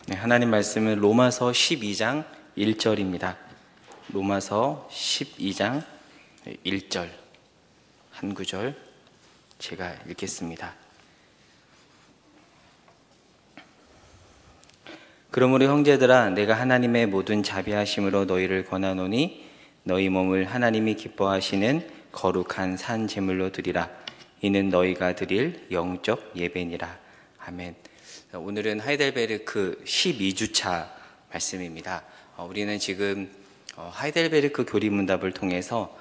네, 하나님 말씀은 로마서 12장 1절입니다. 로마서 12장 1절 한 구절 제가 읽겠습니다. 그러므로 형제들아, 내가 하나님의 모든 자비하심으로 너희를 권하노니 너희 몸을 하나님이 기뻐하시는 거룩한 산 제물로 드리라. 이는 너희가 드릴 영적 예배니라. 아멘. 오늘은 하이델베르크 12주차 말씀입니다. 우리는 지금 하이델베르크 교리문답을 통해서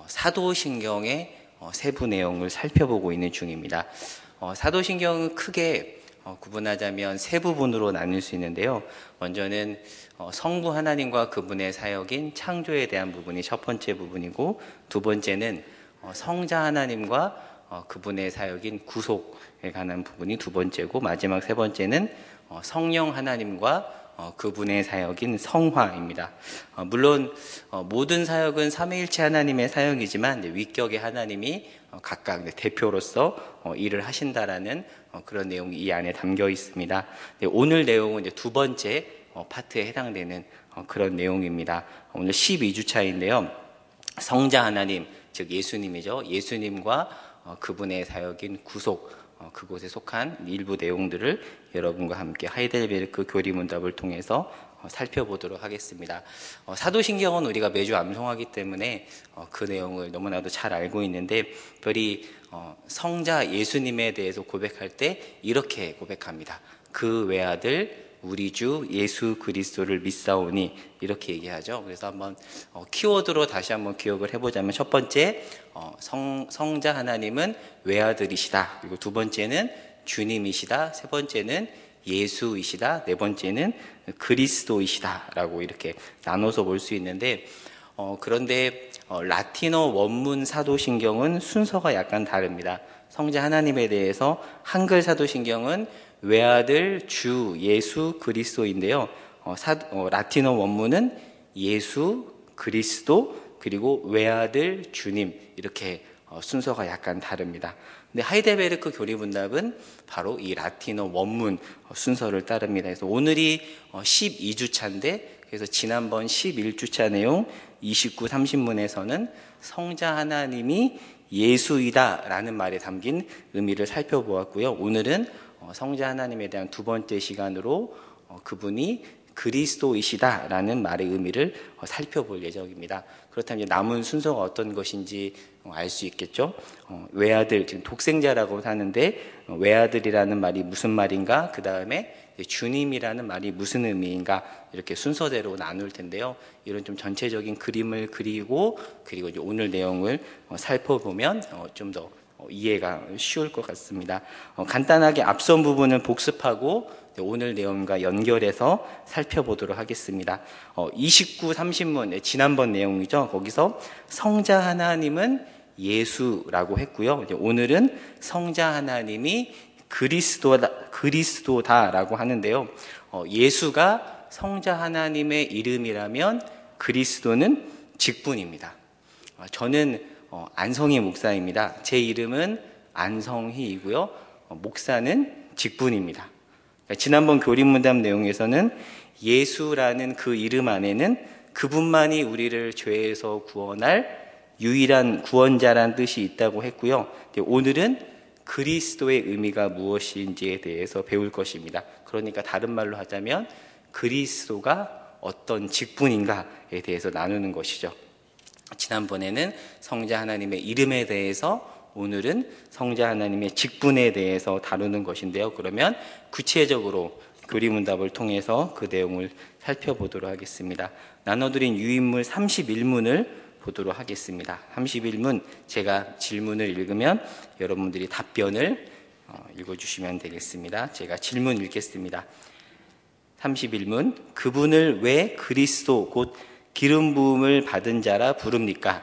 사도신경의 세부 내용을 살펴보고 있는 중입니다. 사도신경은 크게 구분하자면 세 부분으로 나눌 수 있는데요. 먼저는 성부 하나님과 그분의 사역인 창조에 대한 부분이 첫 번째 부분이고, 두 번째는 성자 하나님과 그분의 사역인 구속에 관한 부분이 두 번째고, 마지막 세 번째는 성령 하나님과 그분의 사역인 성화입니다. 물론 모든 사역은 삼위일체 하나님의 사역이지만 위격의 하나님이 각각 대표로서 일을 하신다라는 그런 내용이 이 안에 담겨 있습니다. 오늘 내용은 이제 두 번째 파트에 해당되는 그런 내용입니다. 오늘 12주차인데요. 성자 하나님, 즉 예수님이죠. 예수님과 그분의 사역인 구속, 그곳에 속한 일부 내용들을 여러분과 함께 하이델베르크 교리문답을 통해서 살펴보도록 하겠습니다. 사도신경은 우리가 매주 암송하기 때문에 그 내용을 너무나도 잘 알고 있는데, 특별히 성자 예수님에 대해서 고백할 때 이렇게 고백합니다. 그 외아들 우리 주 예수 그리스도를 믿사오니, 이렇게 얘기하죠. 그래서 한번 키워드로 다시 한번 기억을 해보자면, 첫 번째 성자 하나님은 외아들이시다. 그리고 두 번째는 주님이시다. 세 번째는 예수이시다. 네 번째는 그리스도이시다 라고 이렇게 나눠서 볼 수 있는데, 그런데 라틴어 원문 사도신경은 순서가 약간 다릅니다. 성자 하나님에 대해서 한글 사도신경은 외아들 주 예수 그리스도인데요. 라틴어 원문은 예수 그리스도 그리고 외아들 주님, 이렇게 순서가 약간 다릅니다. 근데 하이델베르크 교리문답은 바로 이 라틴어 원문 순서를 따릅니다. 그래서 오늘이 12주차인데, 그래서 지난번 11주차 내용 29, 30문에서는 성자 하나님이 예수이다 라는 말에 담긴 의미를 살펴보았고요. 오늘은 성자 하나님에 대한 두 번째 시간으로 그분이 그리스도이시다 라는 말의 의미를 살펴볼 예정입니다. 그렇다면 이제 남은 순서가 어떤 것인지 알 수 있겠죠. 외아들, 지금 독생자라고 하는데 외아들이라는 말이 무슨 말인가, 그 다음에 주님이라는 말이 무슨 의미인가, 이렇게 순서대로 나눌 텐데요. 이런 좀 전체적인 그림을 그리고, 그리고 이제 오늘 내용을 살펴보면 좀 더 이해가 쉬울 것 같습니다. 간단하게 앞선 부분은 복습하고 오늘 내용과 연결해서 살펴보도록 하겠습니다. 29, 30문, 지난번 내용이죠. 거기서 성자 하나님은 예수라고 했고요. 오늘은 성자 하나님이 그리스도다라고 하는데요. 예수가 성자 하나님의 이름이라면 그리스도는 직분입니다. 저는 안성희 목사입니다. 제 이름은 안성희이고요. 목사는 직분입니다. 지난번 교리문답 내용에서는 예수라는 그 이름 안에는 그분만이 우리를 죄에서 구원할 유일한 구원자란 뜻이 있다고 했고요. 오늘은 그리스도의 의미가 무엇인지에 대해서 배울 것입니다. 그러니까 다른 말로 하자면 그리스도가 어떤 직분인가에 대해서 나누는 것이죠. 지난번에는 성자 하나님의 이름에 대해서, 오늘은 성자 하나님의 직분에 대해서 다루는 것인데요. 그러면 구체적으로 교리문답을 통해서 그 내용을 살펴보도록 하겠습니다. 나눠드린 유인물 31문을 보도록 하겠습니다. 31문, 제가 질문을 읽으면 여러분들이 답변을 읽어주시면 되겠습니다. 제가 질문 읽겠습니다. 31문, 그분을 왜 그리스도 곧 기름 부음을 받은 자라 부릅니까?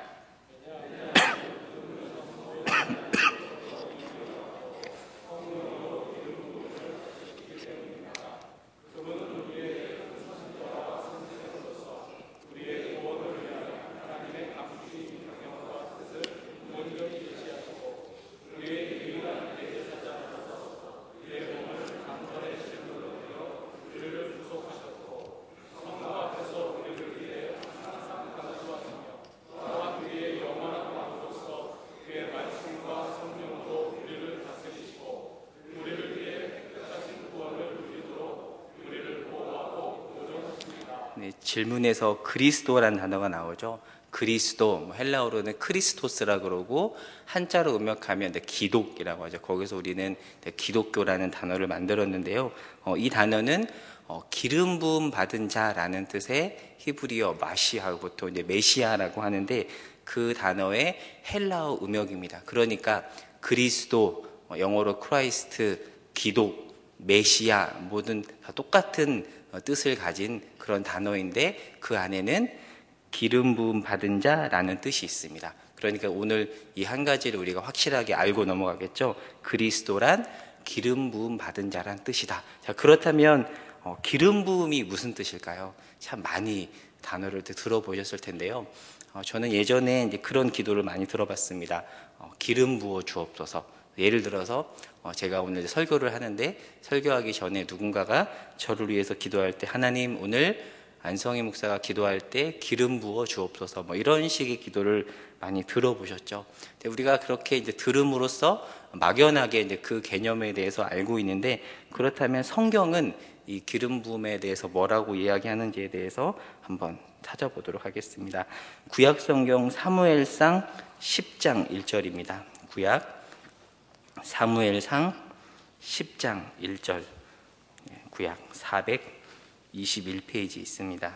질문에서 그리스도라는 단어가 나오죠. 그리스도, 헬라어로는 크리스토스라 그러고 한자로 음역하면 기독이라고 하죠. 거기서 우리는 기독교라는 단어를 만들었는데요. 이 단어는 기름 부음 받은 자라는 뜻의 히브리어 마시아, 보통 이제 메시아라고 하는데 그 단어의 헬라어 음역입니다. 그러니까 그리스도, 영어로 크라이스트, 기독, 메시아 모든 다 똑같은 뜻을 가진 그런 단어인데 그 안에는 기름 부음 받은 자라는 뜻이 있습니다. 그러니까 오늘 이 한 가지를 우리가 확실하게 알고 넘어가겠죠. 그리스도란 기름 부음 받은 자란 뜻이다. 자, 그렇다면 기름 부음이 무슨 뜻일까요? 참 많이 단어를 들어보셨을 텐데요. 저는 예전에 이제 그런 기도를 많이 들어봤습니다. 기름 부어 주옵소서. 예를 들어서 제가 오늘 설교를 하는데 설교하기 전에 누군가가 저를 위해서 기도할 때 하나님 오늘 안성희 목사가 기도할 때 기름 부어 주옵소서 이런 식의 기도를 많이 들어보셨죠. 근데 우리가 그렇게 이제 들음으로써 막연하게 이제 그 개념에 대해서 알고 있는데 그렇다면 성경은 이 기름 부음에 대해서 뭐라고 이야기하는지에 대해서 한번 찾아보도록 하겠습니다. 구약 성경 사무엘상 10장 1절입니다. 구약 사무엘상 10장 1절, 구약 421페이지 있습니다.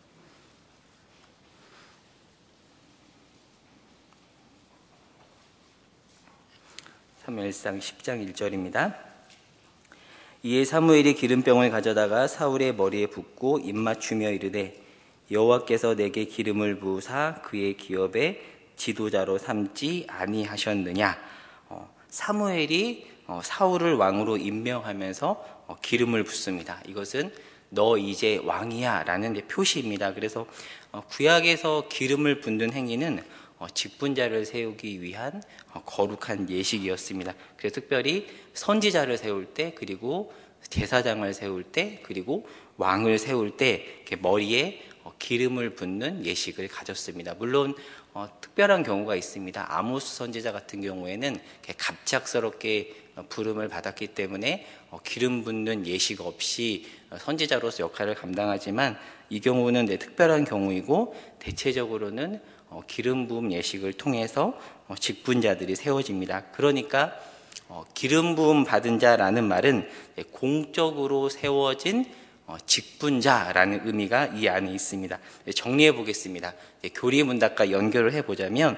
사무엘상 10장 1절입니다. 이에 사무엘이 기름병을 가져다가 사울의 머리에 붓고 입맞추며 이르되 여호와께서 내게 기름을 부으사 그의 기업의 지도자로 삼지 아니하셨느냐. 사무엘이 사울을 왕으로 임명하면서 기름을 붓습니다. 이것은 너 이제 왕이야 라는 표시입니다. 그래서 구약에서 기름을 붓는 행위는 직분자를 세우기 위한 거룩한 예식이었습니다. 그래서 특별히 선지자를 세울 때, 그리고 제사장을 세울 때, 그리고 왕을 세울 때 이렇게 머리에 기름을 붓는 예식을 가졌습니다. 물론 특별한 경우가 있습니다. 아모스 선지자 같은 경우에는 갑작스럽게 부름을 받았기 때문에 기름 붓는 예식 없이 선지자로서 역할을 감당하지만 이 경우는 특별한 경우이고 대체적으로는 기름 부음 예식을 통해서 직분자들이 세워집니다. 그러니까 기름 부음 받은 자라는 말은 공적으로 세워진 직분자라는 의미가 이 안에 있습니다. 정리해 보겠습니다. 교리문답과 연결을 해보자면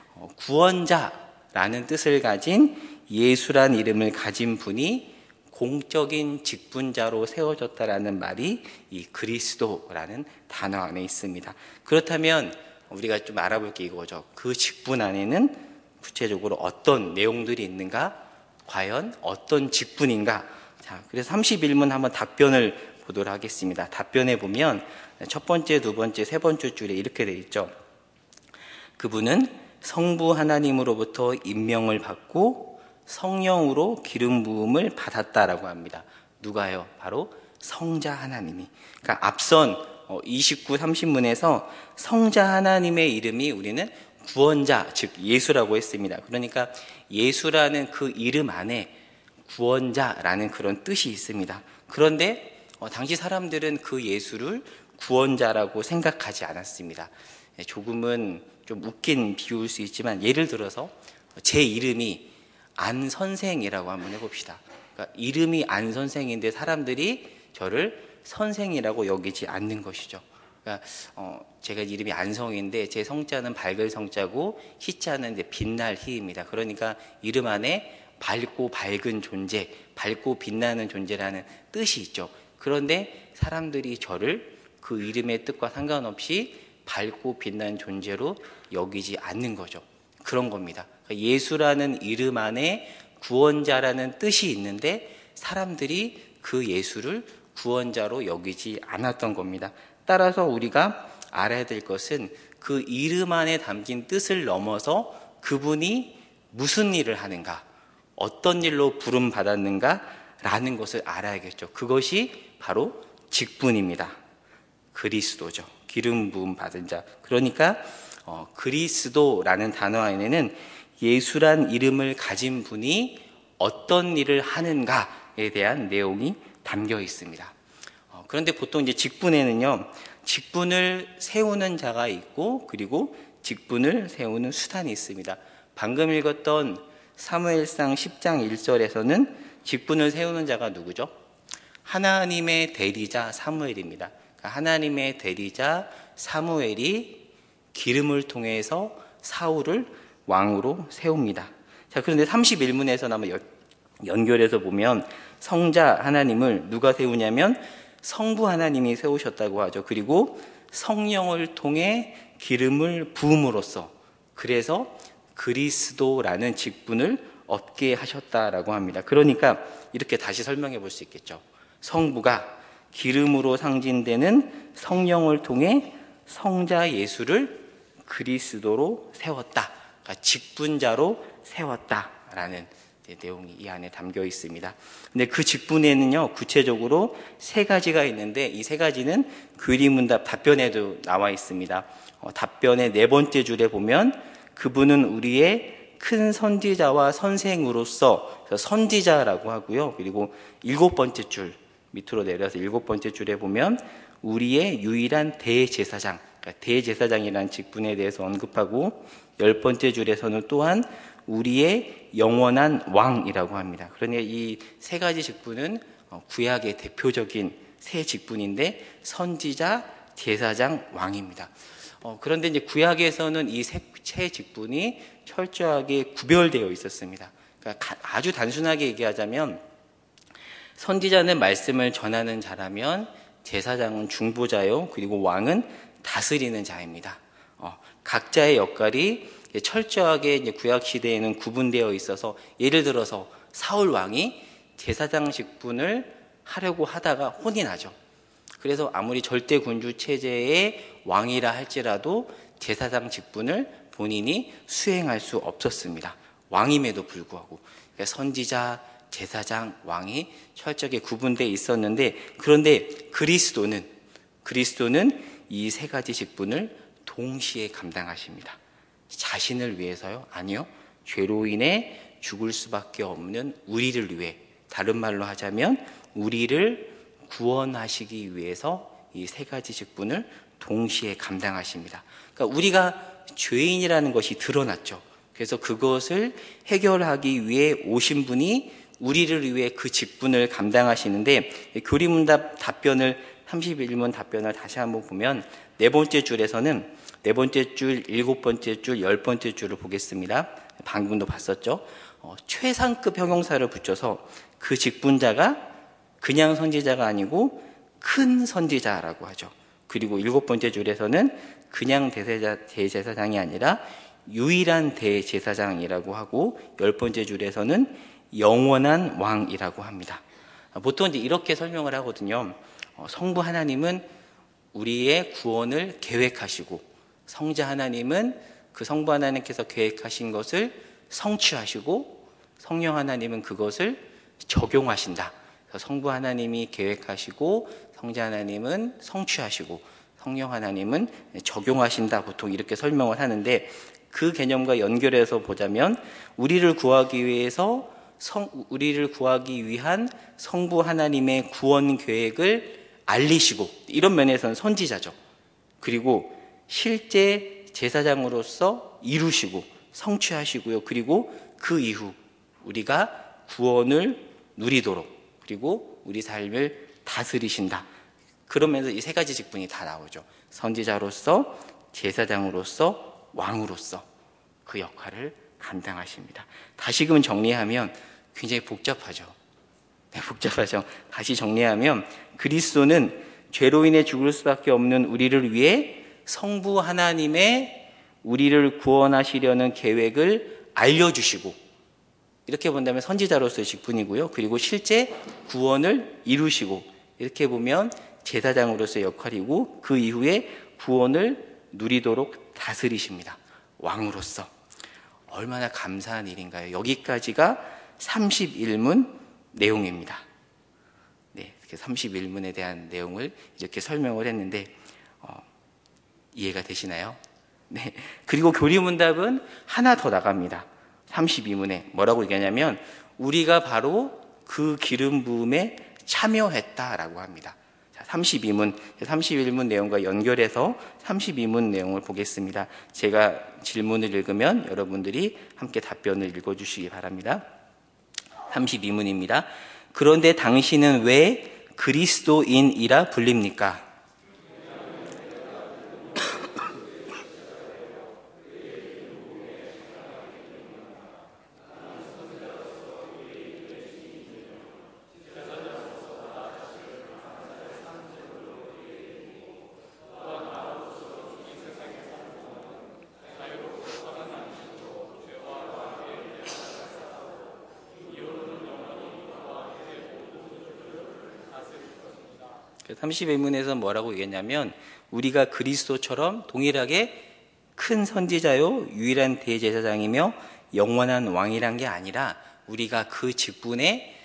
구원자라는 뜻을 가진 예수란 이름을 가진 분이 공적인 직분자로 세워졌다라는 말이 이 그리스도라는 단어 안에 있습니다. 그렇다면 우리가 좀 알아볼 게 이거죠. 그 직분 안에는 구체적으로 어떤 내용들이 있는가? 과연 어떤 직분인가? 자, 그래서 31문 한번 답변을 보도록 하겠습니다. 답변해 보면 첫 번째, 두 번째, 세 번째 줄에 이렇게 되어 있죠. 그분은 성부 하나님으로부터 임명을 받고 성령으로 기름 부음을 받았다라고 합니다. 누가요? 바로 성자 하나님이. 그러니까 앞선 29, 30문에서 성자 하나님의 이름이 우리는 구원자, 즉 예수라고 했습니다. 그러니까 예수라는 그 이름 안에 구원자라는 그런 뜻이 있습니다. 그런데 당시 사람들은 그 예수를 구원자라고 생각하지 않았습니다. 조금은 좀 웃긴 비유일 수 있지만 예를 들어서 제 이름이 안 선생이라고 한번 해봅시다. 그러니까 이름이 안 선생인데 사람들이 저를 선생이라고 여기지 않는 것이죠. 그러니까 제가 이름이 안성인데 제 성자는 밝을 성자고 희자는 이제 빛날 희입니다. 그러니까 이름 안에 밝고 밝은 존재, 밝고 빛나는 존재라는 뜻이 있죠. 그런데 사람들이 저를 그 이름의 뜻과 상관없이 밝고 빛나는 존재로 여기지 않는 거죠. 그런 겁니다. 그러니까 예수라는 이름 안에 구원자라는 뜻이 있는데 사람들이 그 예수를 구원자로 여기지 않았던 겁니다. 따라서 우리가 알아야 될 것은 그 이름 안에 담긴 뜻을 넘어서 그분이 무슨 일을 하는가, 어떤 일로 부름 받았는가 라는 것을 알아야겠죠. 그것이 바로 직분입니다. 그리스도죠. 기름 부음 받은 자. 그러니까 그리스도라는 단어 안에는 예수란 이름을 가진 분이 어떤 일을 하는가에 대한 내용이 담겨 있습니다. 그런데 보통 이제 직분에는요, 직분을 세우는 자가 있고, 그리고 직분을 세우는 수단이 있습니다. 방금 읽었던 사무엘상 10장 1절에서는 직분을 세우는 자가 누구죠? 하나님의 대리자 사무엘입니다. 그러니까 하나님의 대리자 사무엘이 기름을 통해서 사울을 왕으로 세웁니다. 자, 그런데 31문에서 한번 연결해서 보면 성자 하나님을 누가 세우냐면 성부 하나님이 세우셨다고 하죠. 그리고 성령을 통해 기름을 부음으로써 그래서 그리스도라는 직분을 얻게 하셨다라고 합니다. 그러니까 이렇게 다시 설명해 볼 수 있겠죠. 성부가 기름으로 상징되는 성령을 통해 성자 예수를 그리스도로 세웠다. 그러니까 직분자로 세웠다라는 내용이 이 안에 담겨 있습니다. 근데 그 직분에는요, 구체적으로 세 가지가 있는데 이 세 가지는 교리문답 답변에도 나와 있습니다. 답변의 네 번째 줄에 보면 그분은 우리의 큰 선지자와 선생으로서, 선지자라고 하고요. 그리고 일곱 번째 줄 밑으로 내려서 일곱 번째 줄에 보면 우리의 유일한 대제사장, 그러니까 대제사장이라는 직분에 대해서 언급하고, 열 번째 줄에서는 또한 우리의 영원한 왕이라고 합니다. 그러니 이 세 가지 직분은 구약의 대표적인 세 직분인데 선지자, 제사장, 왕입니다. 그런데 이제 구약에서는 이 세 직분이 철저하게 구별되어 있었습니다. 그러니까 아주 단순하게 얘기하자면 선지자는 말씀을 전하는 자라면 제사장은 중보자요, 그리고 왕은 다스리는 자입니다. 각자의 역할이 철저하게 이제 구약 시대에는 구분되어 있어서, 예를 들어서 사울 왕이 제사장 직분을 하려고 하다가 혼이 나죠. 그래서 아무리 절대 군주 체제의 왕이라 할지라도 제사장 직분을 본인이 수행할 수 없었습니다. 왕임에도 불구하고. 그러니까 선지자, 제사장, 왕이 철저하게 구분되어 있었는데, 그런데 그리스도는 이 세 가지 직분을 동시에 감당하십니다. 자신을 위해서요? 아니요. 죄로 인해 죽을 수밖에 없는 우리를 위해, 다른 말로 하자면 우리를 구원하시기 위해서 이 세 가지 직분을 동시에 감당하십니다. 그러니까 우리가 죄인이라는 것이 드러났죠. 그래서 그것을 해결하기 위해 오신 분이 우리를 위해 그 직분을 감당하시는데, 교리문답 답변을 31문 답변을 다시 한번 보면 네 번째 줄에서는 네 번째 줄, 일곱 번째 줄, 열 번째 줄을 보겠습니다. 방금도 봤었죠. 최상급 형용사를 붙여서 그 직분자가 그냥 선지자가 아니고 큰 선지자라고 하죠. 그리고 일곱 번째 줄에서는 그냥 대제사장이 아니라 유일한 대제사장이라고 하고, 열 번째 줄에서는 영원한 왕이라고 합니다. 보통 이제 이렇게 설명을 하거든요. 성부 하나님은 우리의 구원을 계획하시고, 성자 하나님은 그 성부 하나님께서 계획하신 것을 성취하시고, 성령 하나님은 그것을 적용하신다. 성부 하나님이 계획하시고, 성자 하나님은 성취하시고, 성령 하나님은 적용하신다. 보통 이렇게 설명을 하는데, 그 개념과 연결해서 보자면 우리를 구하기 위한 성부 하나님의 구원 계획을 알리시고, 이런 면에서는 선지자죠. 그리고 실제 제사장으로서 이루시고 성취하시고요. 그리고 그 이후 우리가 구원을 누리도록, 그리고 우리 삶을 다스리신다. 그러면서 이 세 가지 직분이 다 나오죠. 선지자로서, 제사장으로서, 왕으로서 그 역할을 감당하십니다. 다시금 정리하면 굉장히 복잡하죠. 네, 복잡하죠. 다시 정리하면 그리스도는 죄로 인해 죽을 수밖에 없는 우리를 위해 성부 하나님의 우리를 구원하시려는 계획을 알려주시고, 이렇게 본다면 선지자로서의 직분이고요. 그리고 실제 구원을 이루시고, 이렇게 보면 제사장으로서의 역할이고, 그 이후에 구원을 누리도록 다스리십니다. 왕으로서. 얼마나 감사한 일인가요? 여기까지가 31문 내용입니다. 네, 31문에 대한 내용을 이렇게 설명을 했는데 이해가 되시나요? 네. 그리고 교리문답은 하나 더 나갑니다. 32문에 뭐라고 얘기하냐면 우리가 바로 그 기름 부음에 참여했다라고 합니다. 자, 32문, 31문 내용과 연결해서 32문 내용을 보겠습니다. 제가 질문을 읽으면 여러분들이 함께 답변을 읽어주시기 바랍니다. 32문입니다. 그런데 당신은 왜 그리스도인이라 불립니까? 그 31문에서 뭐라고 얘기했냐면 우리가 그리스도처럼 동일하게 큰 선지자요 유일한 대제사장이며 영원한 왕이란 게 아니라 우리가 그 직분에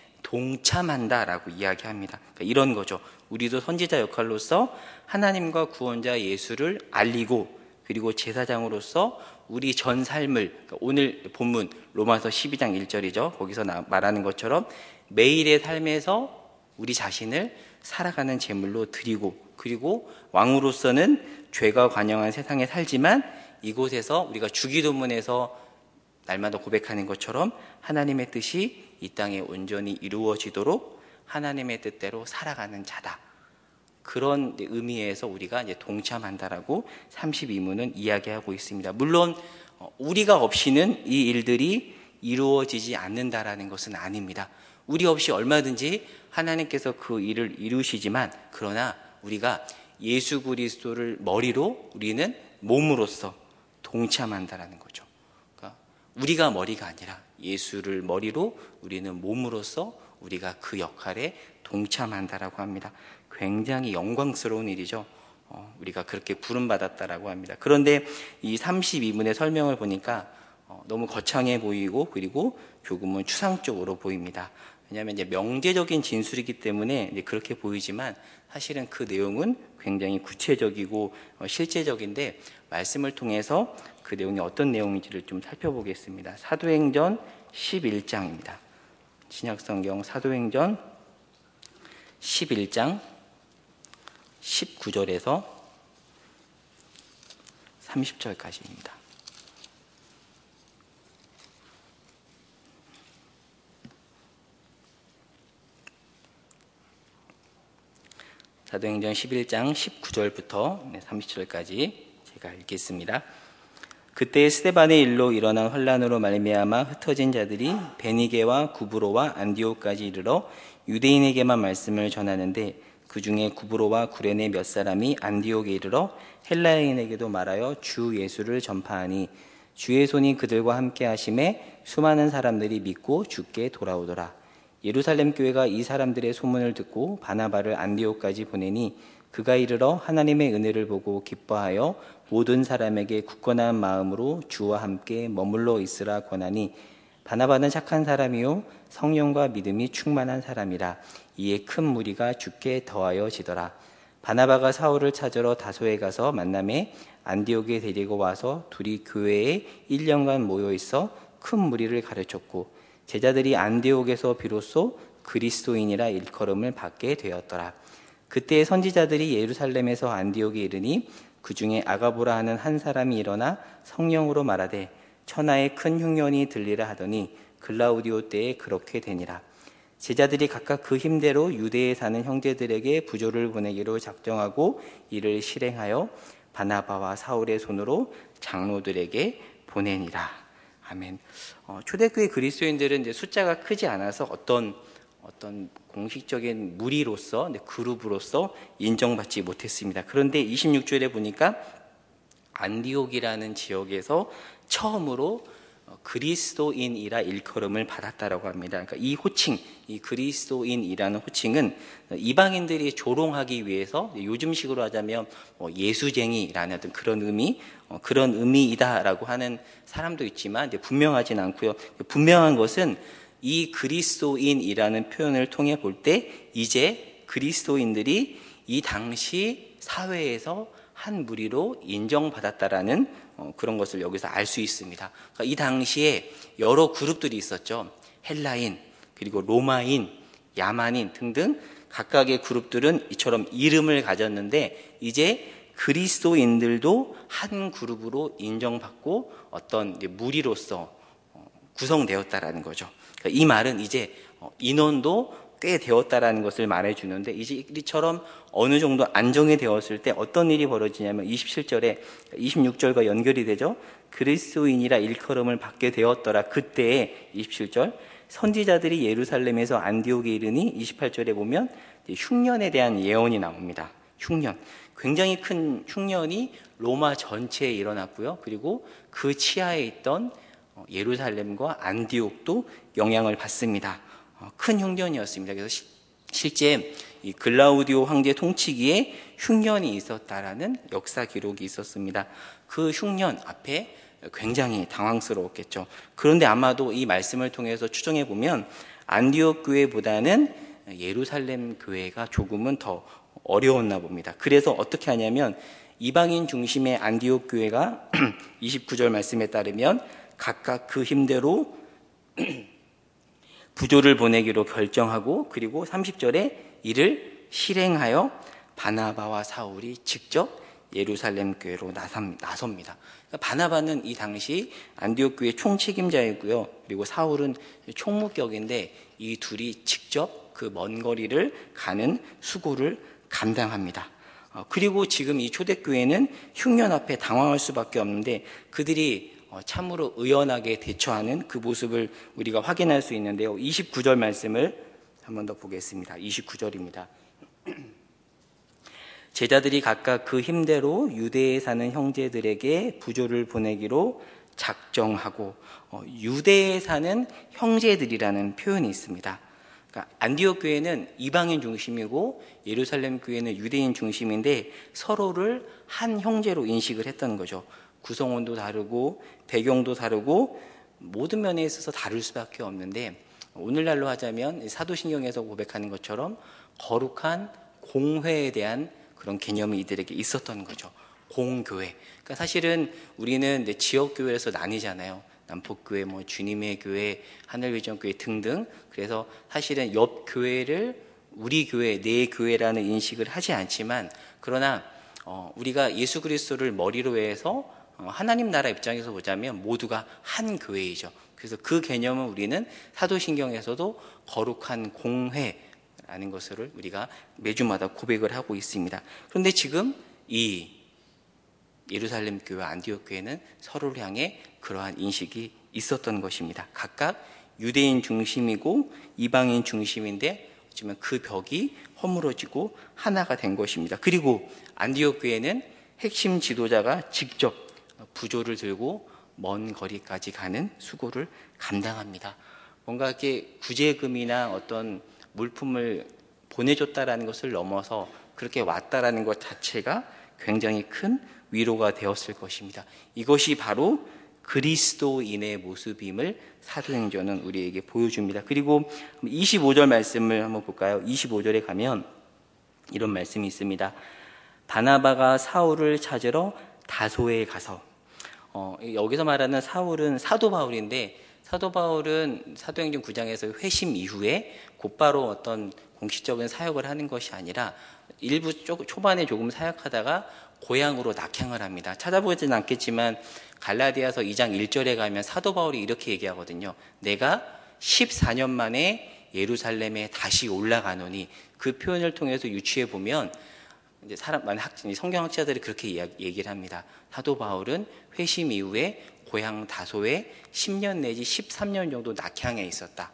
동참한다라고 이야기합니다. 그러니까 이런 거죠. 우리도 선지자 역할로서 하나님과 구원자 예수를 알리고 그리고 제사장으로서 우리 전 삶을, 그러니까 오늘 본문 로마서 12장 1절이죠. 거기서 말하는 것처럼 매일의 삶에서 우리 자신을 살아가는 제물로 드리고, 그리고 왕으로서는 죄가 관영한 세상에 살지만 이곳에서 우리가 주기도문에서 날마다 고백하는 것처럼 하나님의 뜻이 이 땅에 온전히 이루어지도록 하나님의 뜻대로 살아가는 자다. 그런 의미에서 우리가 이제 동참한다라고 32문은 이야기하고 있습니다. 물론 우리가 없이는 이 일들이 이루어지지 않는다라는 것은 아닙니다. 우리 없이 얼마든지 하나님께서 그 일을 이루시지만, 그러나 우리가 예수 그리스도를 머리로 우리는 몸으로서 동참한다라는 거죠. 그러니까 우리가 머리가 아니라 예수를 머리로 우리는 몸으로서 우리가 그 역할에 동참한다라고 합니다. 굉장히 영광스러운 일이죠. 우리가 그렇게 부름받았다라고 합니다. 그런데 이 32문의 설명을 보니까 너무 거창해 보이고 그리고 조금은 추상적으로 보입니다. 왜냐하면 이제 명제적인 진술이기 때문에 이제 그렇게 보이지만 사실은 그 내용은 굉장히 구체적이고 실제적인데, 말씀을 통해서 그 내용이 어떤 내용인지를 좀 살펴보겠습니다. 사도행전 11장입니다. 신약성경 사도행전 11장 19절에서 30절까지입니다. 사도행전 11장 19절부터 30절까지 제가 읽겠습니다. 그때 스데반의 일로 일어난 환란으로 말미암아 흩어진 자들이 베니게와 구브로와 안디옥까지 이르러 유대인에게만 말씀을 전하는데, 그 중에 구브로와 구레네 몇 사람이 안디옥에 이르러 헬라인에게도 말하여 주 예수를 전파하니 주의 손이 그들과 함께 하심에 수많은 사람들이 믿고 주께 돌아오더라. 예루살렘 교회가 이 사람들의 소문을 듣고 바나바를 안디옥까지 보내니 그가 이르러 하나님의 은혜를 보고 기뻐하여 모든 사람에게 굳건한 마음으로 주와 함께 머물러 있으라 권하니, 바나바는 착한 사람이요 성령과 믿음이 충만한 사람이라. 이에 큰 무리가 주께 더하여 지더라. 바나바가 사울을 찾으러 다소에 가서 만남에 안디옥에 데리고 와서 둘이 교회에 1년간 모여 있어 큰 무리를 가르쳤고, 제자들이 안디옥에서 비로소 그리스도인이라 일컬음을 받게 되었더라. 그때 선지자들이 예루살렘에서 안디옥에 이르니 그 중에 아가보라 하는 한 사람이 일어나 성령으로 말하되 천하의 큰 흉년이 들리라 하더니 글라우디오 때에 그렇게 되니라. 제자들이 각각 그 힘대로 유대에 사는 형제들에게 부조를 보내기로 작정하고 이를 실행하여 바나바와 사울의 손으로 장로들에게 보내니라. 아멘. 초대교회 그리스도인들은 이제 숫자가 크지 않아서 어떤 공식적인 무리로서, 그룹으로서 인정받지 못했습니다. 그런데 26절에 보니까 안디옥이라는 지역에서 처음으로 그리스도인이라 일컬음을 받았다라고 합니다. 그러니까 이 호칭, 이 그리스도인이라는 호칭은 이방인들이 조롱하기 위해서, 요즘식으로 하자면 예수쟁이라는 어떤 그런 그런 의미이다라고 하는 사람도 있지만 분명하진 않고요. 분명한 것은 이 그리스도인이라는 표현을 통해 볼 때 이제 그리스도인들이 이 당시 사회에서 한 무리로 인정받았다라는 그런 것을 여기서 알 수 있습니다. 그러니까 이 당시에 여러 그룹들이 있었죠. 헬라인, 그리고 로마인, 야만인 등등 각각의 그룹들은 이처럼 이름을 가졌는데 이제 그리스도인들도 한 그룹으로 인정받고 어떤 무리로서 구성되었다라는 거죠. 그러니까 이 말은 이제 인원도 꽤 되었다라는 것을 말해주는데 이제 이처럼 어느 정도 안정이 되었을 때 어떤 일이 벌어지냐면 27절에 26절과 연결이 되죠. 그리스도인이라 일컬음을 받게 되었더라. 그때에 27절 선지자들이 예루살렘에서 안디옥에 이르니 28절에 보면 흉년에 대한 예언이 나옵니다. 흉년, 굉장히 큰 흉년이 로마 전체에 일어났고요. 그리고 그 치하에 있던 예루살렘과 안디옥도 영향을 받습니다. 큰 흉년이었습니다. 그래서 실제 이 글라우디오 황제 통치기에 흉년이 있었다라는 역사 기록이 있었습니다. 그 흉년 앞에 굉장히 당황스러웠겠죠. 그런데 아마도 이 말씀을 통해서 추정해 보면 안디옥 교회보다는 예루살렘 교회가 조금은 더 어려웠나 봅니다. 그래서 어떻게 하냐면 이방인 중심의 안디옥 교회가 29절 말씀에 따르면 각각 그 힘대로 부조를 보내기로 결정하고 그리고 30절에 이를 실행하여 바나바와 사울이 직접 예루살렘 교회로 나섭니다. 그러니까 바나바는 이 당시 안디옥 교회 총책임자이고요. 그리고 사울은 총무격인데 이 둘이 직접 그 먼 거리를 가는 수고를 감당합니다. 그리고 지금 이 초대교회는 흉년 앞에 당황할 수밖에 없는데 그들이 참으로 의연하게 대처하는 그 모습을 우리가 확인할 수 있는데요. 29절 말씀을 한 번 더 보겠습니다. 29절입니다. 제자들이 각각 그 힘대로 유대에 사는 형제들에게 부조를 보내기로 작정하고 유대에 사는 형제들이라는 표현이 있습니다. 그러니까 안디옥 교회는 이방인 중심이고 예루살렘 교회는 유대인 중심인데 서로를 한 형제로 인식을 했던 거죠. 구성원도 다르고 배경도 다르고 모든 면에 있어서 다를 수밖에 없는데 오늘날로 하자면 사도신경에서 고백하는 것처럼 거룩한 공회에 대한 그런 개념이 이들에게 있었던 거죠. 공교회. 그러니까 사실은 우리는 지역교회에서 나뉘잖아요. 남북교회, 주님의 교회, 하늘비전교회 등등. 그래서 사실은 옆 교회를 우리 교회, 내 교회라는 인식을 하지 않지만 그러나 우리가 예수 그리스도를 머리로 해서 하나님 나라 입장에서 보자면 모두가 한 교회이죠. 그래서 그 개념을 우리는 사도신경에서도 거룩한 공회라는 것을 우리가 매주마다 고백을 하고 있습니다. 그런데 지금 이 예루살렘 교회와 안디옥 교회는 서로를 향해 그러한 인식이 있었던 것입니다. 각각 유대인 중심이고 이방인 중심인데 어쩌면 그 벽이 허물어지고 하나가 된 것입니다. 그리고 안디옥 교회는 핵심 지도자가 직접 부조를 들고 먼 거리까지 가는 수고를 감당합니다. 뭔가 이렇게 구제금이나 어떤 물품을 보내줬다라는 것을 넘어서 그렇게 왔다라는 것 자체가 굉장히 큰 위로가 되었을 것입니다. 이것이 바로 그리스도인의 모습임을 사도행전은 우리에게 보여줍니다. 그리고 25절 말씀을 한번 볼까요? 25절에 가면 이런 말씀이 있습니다. 바나바가 사울을 찾으러 다소에 가서 여기서 말하는 사울은 사도 바울인데 사도 바울은 사도행전 9장에서 회심 이후에 곧바로 어떤 공식적인 사역을 하는 것이 아니라 일부 초반에 조금 사역하다가 고향으로 낙향을 합니다. 찾아보지는 않겠지만 갈라디아서 2장 1절에 가면 사도 바울이 이렇게 얘기하거든요. 내가 14년 만에 예루살렘에 다시 올라가노니 그 표현을 통해서 유추해 보면 이제 성경학자들이 그렇게 얘기를 합니다. 사도 바울은 회심 이후에 고향 다소에 10년 내지 13년 정도 낙향에 있었다.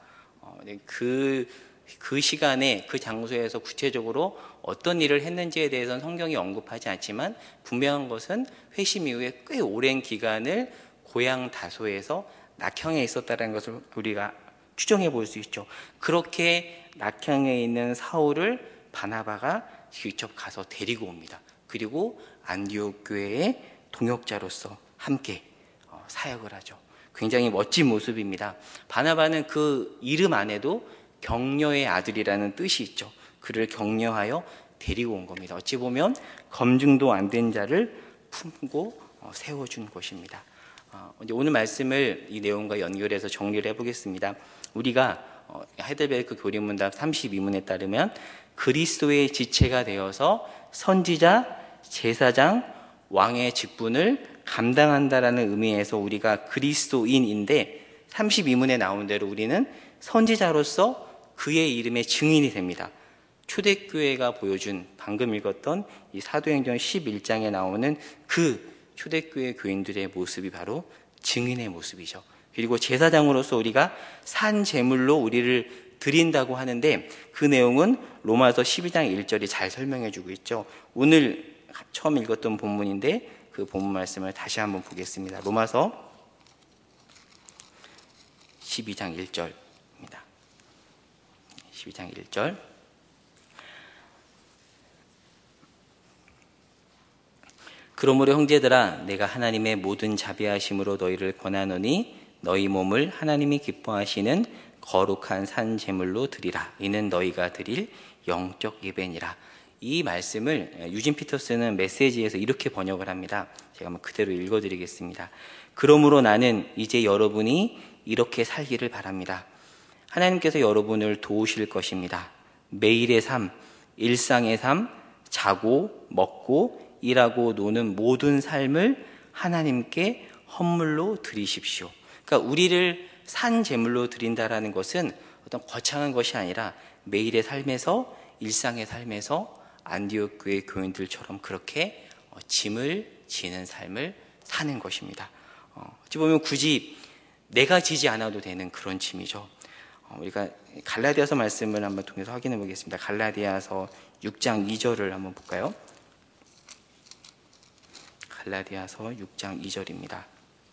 그 시간에 그 장소에서 구체적으로 어떤 일을 했는지에 대해서는 성경이 언급하지 않지만 분명한 것은 회심 이후에 꽤 오랜 기간을 고향 다소에서 낙향에 있었다는 것을 우리가 추정해 볼 수 있죠. 그렇게 낙향에 있는 사울을 바나바가 직접 가서 데리고 옵니다. 그리고 안디옥 교회의 동역자로서 함께 사역을 하죠. 굉장히 멋진 모습입니다. 바나바는 그 이름 안에도 격려의 아들이라는 뜻이 있죠. 그를 격려하여 데리고 온 겁니다. 어찌 보면 검증도 안 된 자를 품고 세워준 것입니다. 오늘 말씀을 이 내용과 연결해서 정리를 해보겠습니다. 우리가 하이델베르크 교리문답 32문에 따르면 그리스도의 지체가 되어서 선지자, 제사장, 왕의 직분을 감당한다라는 의미에서 우리가 그리스도인인데 32문에 나온 대로 우리는 선지자로서 그의 이름의 증인이 됩니다. 초대교회가 보여준 방금 읽었던 이 사도행전 11장에 나오는 그 초대교회 교인들의 모습이 바로 증인의 모습이죠. 그리고 제사장으로서 우리가 산 제물로 우리를 드린다고 하는데 그 내용은 로마서 12장 1절이 잘 설명해 주고 있죠. 오늘 처음 읽었던 본문인데 그 본문 말씀을 다시 한번 보겠습니다. 로마서 12장 1절입니다. 12장 1절. 그러므로 형제들아 내가 하나님의 모든 자비하심으로 너희를 권하노니 너희 몸을 하나님이 기뻐하시는 거룩한 산 제물로 드리라. 이는 너희가 드릴 영적 예배니라. 이 말씀을 유진 피터스는 메시지에서 이렇게 번역을 합니다. 제가 한번 그대로 읽어드리겠습니다. 그러므로 나는 이제 여러분이 이렇게 살기를 바랍니다. 하나님께서 여러분을 도우실 것입니다. 매일의 삶, 일상의 삶, 자고 먹고 일하고 노는 모든 삶을 하나님께 헌물로 드리십시오. 그러니까 우리를 산 제물로 드린다라는 것은 어떤 거창한 것이 아니라 매일의 삶에서, 일상의 삶에서 안디옥 교회 교인들처럼 그렇게 짐을 지는 삶을 사는 것입니다. 어찌 보면 굳이 내가 지지 않아도 되는 그런 짐이죠. 우리가 갈라디아서 말씀을 한번 통해서 확인해 보겠습니다. 갈라디아서 6장 2절을 한번 볼까요? 갈라디아서 6장 2절입니다.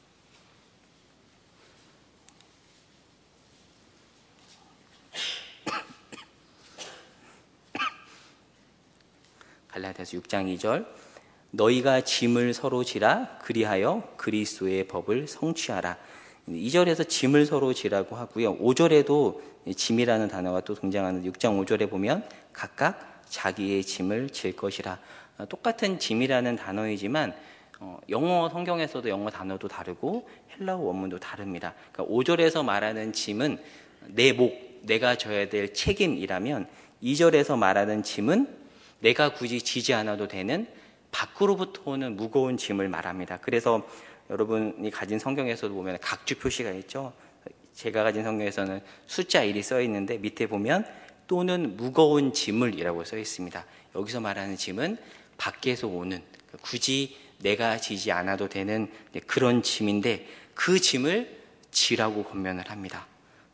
갈라디아서 6장 2절. 너희가 짐을 서로 지라 그리하여 그리스도의 법을 성취하라. 2절에서 짐을 서로 지라고 하고요. 5절에도 짐이라는 단어가 또 등장하는 6장 5절에 보면 각각 자기의 짐을 질 것이라. 똑같은 짐이라는 단어이지만 영어 성경에서도 영어 단어도 다르고 헬라어 원문도 다릅니다. 그러니까 5절에서 말하는 짐은 내 목, 내가 져야 될 책임이라면 2절에서 말하는 짐은 내가 굳이 지지 않아도 되는 밖으로부터 오는 무거운 짐을 말합니다. 그래서 여러분이 가진 성경에서도 보면 각주 표시가 있죠. 제가 가진 성경에서는 숫자 1이 써 있는데 밑에 보면 또는 무거운 짐을 이라고 써 있습니다. 여기서 말하는 짐은 밖에서 오는, 굳이 내가 지지 않아도 되는 그런 짐인데 그 짐을 지라고 권면을 합니다.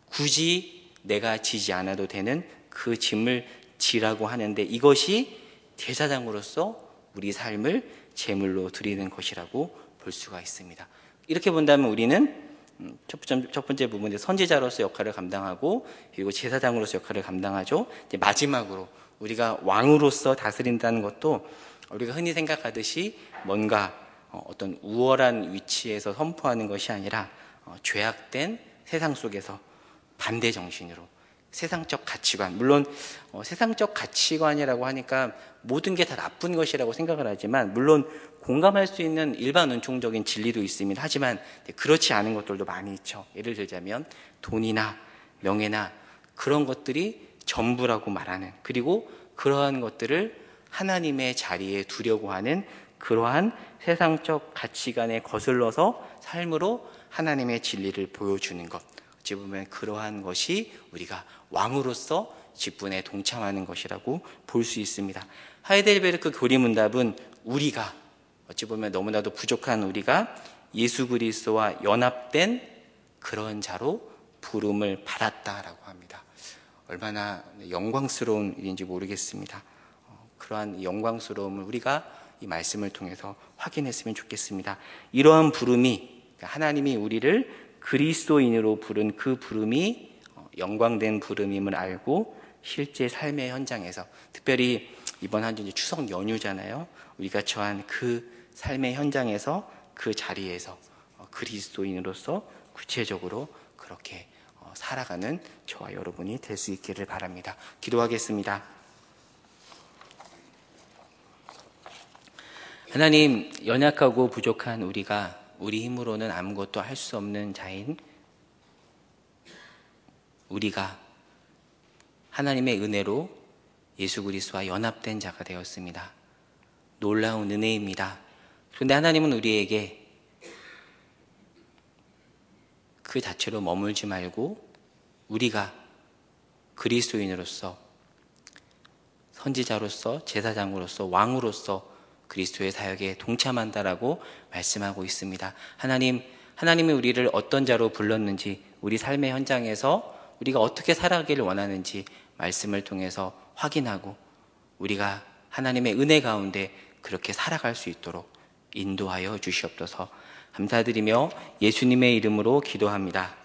굳이 내가 지지 않아도 되는 그 짐을 지라고 하는데 이것이 제사장으로서 우리 삶을 제물로 드리는 것이라고 볼 수가 있습니다. 이렇게 본다면 우리는 첫 번째 부분에 선지자로서 역할을 감당하고 그리고 제사장으로서 역할을 감당하죠. 이제 마지막으로 우리가 왕으로서 다스린다는 것도 우리가 흔히 생각하듯이 뭔가 어떤 우월한 위치에서 선포하는 것이 아니라 죄악된 세상 속에서 반대 정신으로 세상적 가치관, 물론 세상적 가치관이라고 하니까 모든 게 다 나쁜 것이라고 생각을 하지만 물론 공감할 수 있는 일반 은총적인 진리도 있습니다. 하지만 그렇지 않은 것들도 많이 있죠. 예를 들자면 돈이나 명예나 그런 것들이 전부라고 말하는, 그리고 그러한 것들을 하나님의 자리에 두려고 하는 그러한 세상적 가치관에 거슬러서 삶으로 하나님의 진리를 보여주는 것, 어찌 보면 그러한 것이 우리가 왕으로서 직분에 동참하는 것이라고 볼 수 있습니다. 하이델베르크 교리문답은 우리가, 어찌 보면 너무나도 부족한 우리가 예수 그리스도와 연합된 그런 자로 부름을 받았다라고 합니다. 얼마나 영광스러운 일인지 모르겠습니다. 그러한 영광스러움을 우리가 이 말씀을 통해서 확인했으면 좋겠습니다. 이러한 부름이, 하나님이 우리를 그리스도인으로 부른 그 부름이 영광된 부름임을 알고 실제 삶의 현장에서, 특별히 이번 한 주 추석 연휴잖아요. 우리가 처한 그 삶의 현장에서, 그 자리에서 그리스도인으로서 구체적으로 그렇게 살아가는 저와 여러분이 될 수 있기를 바랍니다. 기도하겠습니다. 하나님, 연약하고 부족한 우리가 우리 힘으로는 아무것도 할 수 없는 자인 우리가 하나님의 은혜로 예수 그리스도와 연합된 자가 되었습니다. 놀라운 은혜입니다. 그런데 하나님은 우리에게 그 자체로 머물지 말고 우리가 그리스도인으로서, 선지자로서, 제사장으로서, 왕으로서 그리스도의 사역에 동참한다라고 말씀하고 있습니다. 하나님이 우리를 어떤 자로 불렀는지, 우리 삶의 현장에서 우리가 어떻게 살아가기를 원하는지 말씀을 통해서 확인하고 우리가 하나님의 은혜 가운데 그렇게 살아갈 수 있도록 인도하여 주시옵소서. 감사드리며 예수님의 이름으로 기도합니다.